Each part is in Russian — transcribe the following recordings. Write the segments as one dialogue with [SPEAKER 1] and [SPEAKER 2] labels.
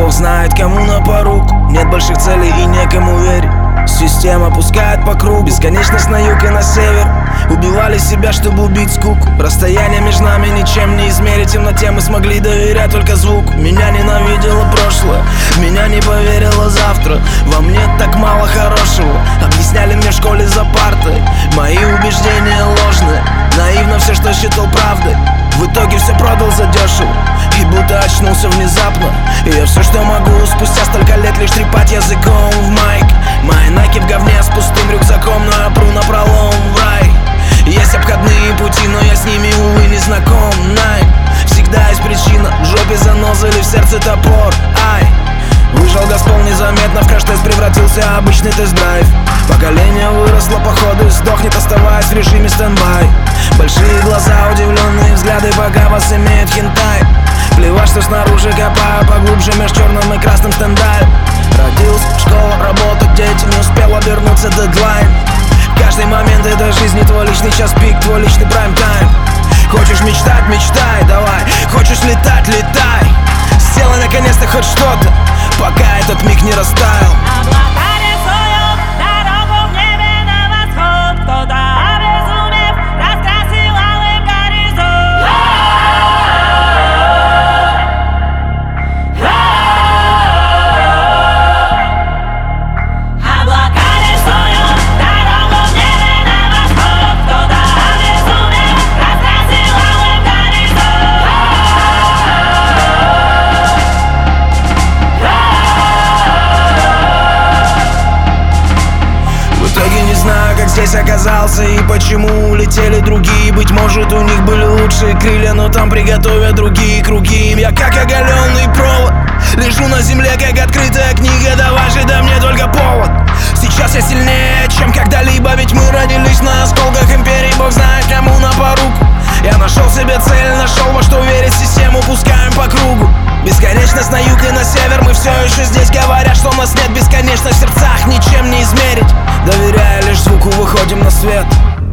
[SPEAKER 1] Бог знает, кому на поруку. Нет больших целей и некому верить. Система пускает по кругу. Бесконечность на юг и на север. Убивали себя, чтобы убить скуку. Расстояние между нами ничем не измерить. В темноте мы смогли доверять только звуку. Меня ненавидело прошлое, меня не поверило завтра. Во мне так мало хорошего. Объясняли мне в школе за партой. Мои убеждения ложные. Наивно все, что считал правдой. В итоге все продал задешево. И будто очнулся внезапно. И я все, что могу, спустя столько лет лишь трепать языком в майк. Мои найки в говне с пустым рюкзаком, но я пру напролом в рай. Есть обходные пути, но я с ними, увы, не знаком. Всегда есть причина, в жопе заноза или в сердце топор. Ай. Вышел Газпол незаметно, в краш-тест превратился в обычный тест-драйв. Поколение выросло, походу, и сдохнет, оставаясь в режиме стендбай. Большие глаза, удивленные взгляды, пока вас имеет хентай. Плевать, что снаружи копаю поглубже меж черным и красным стендаль. Родился, школа, работа, дети, не успел обернуться дедлайн. Каждый момент этой жизни твой личный час пик, твой личный прайм-тайм. Хочешь мечтать, мечтай, давай. Хочешь летать, летай. Сделай наконец-то хоть что-то, пока этот миг не растаял. Здесь оказался и почему улетели другие. Быть может, у них были лучшие крылья, но там приготовят другие круги. Я как оголенный провод, лежу на земле, как открытая книга. Давай же, да мне только повод. Сейчас я сильнее, чем когда-либо, ведь мы родились на осколках империи. Бог знает, кому на поруку. Я нашел себе цель, нашел во что верить. Систему пускаем по кругу. Бесконечность на юг и на север. Мы все еще здесь, говорят, что у нас нет бесконечность в сердцах, ничем не измерить. Доверяя лишь звуку, выходим на свет.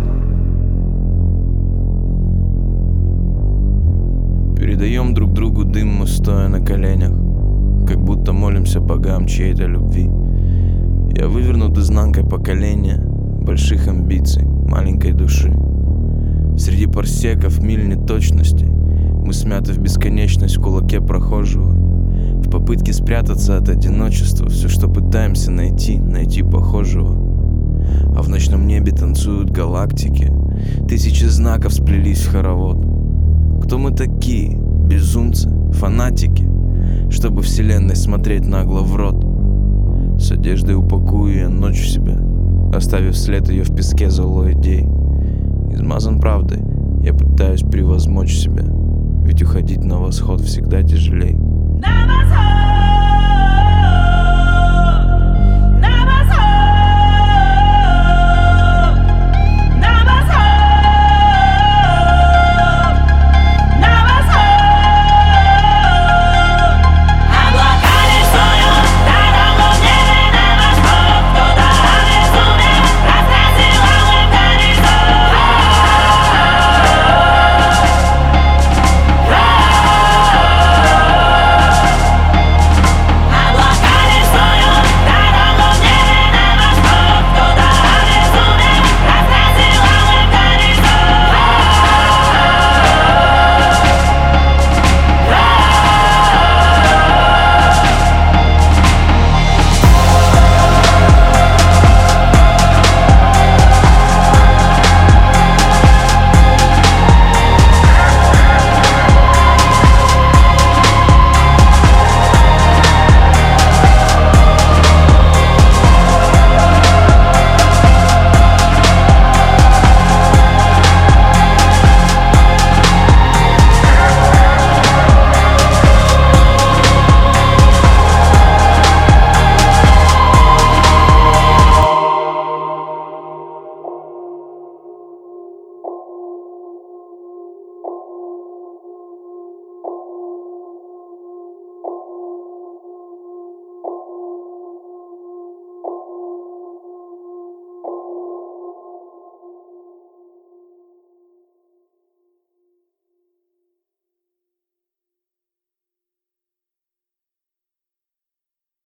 [SPEAKER 2] Передаем друг другу дым, мы стоя на коленях, как будто молимся богам чьей-то любви. Я вывернут изнанкой поколения, больших амбиций, маленькой души. Среди парсеков миль неточностей мы смяты в бесконечность в кулаке прохожего. В попытке спрятаться от одиночества все, что пытаемся найти похожего. А в ночном небе танцуют галактики, тысячи знаков сплелись в хоровод. Кто мы такие, безумцы, фанатики, чтобы вселенной смотреть нагло в рот? С одеждой упакую я ночь в себя, оставив след ее в песке злой идей. Измазан правдой, я пытаюсь превозмочь себя, ведь уходить на восход всегда тяжелей. На восход!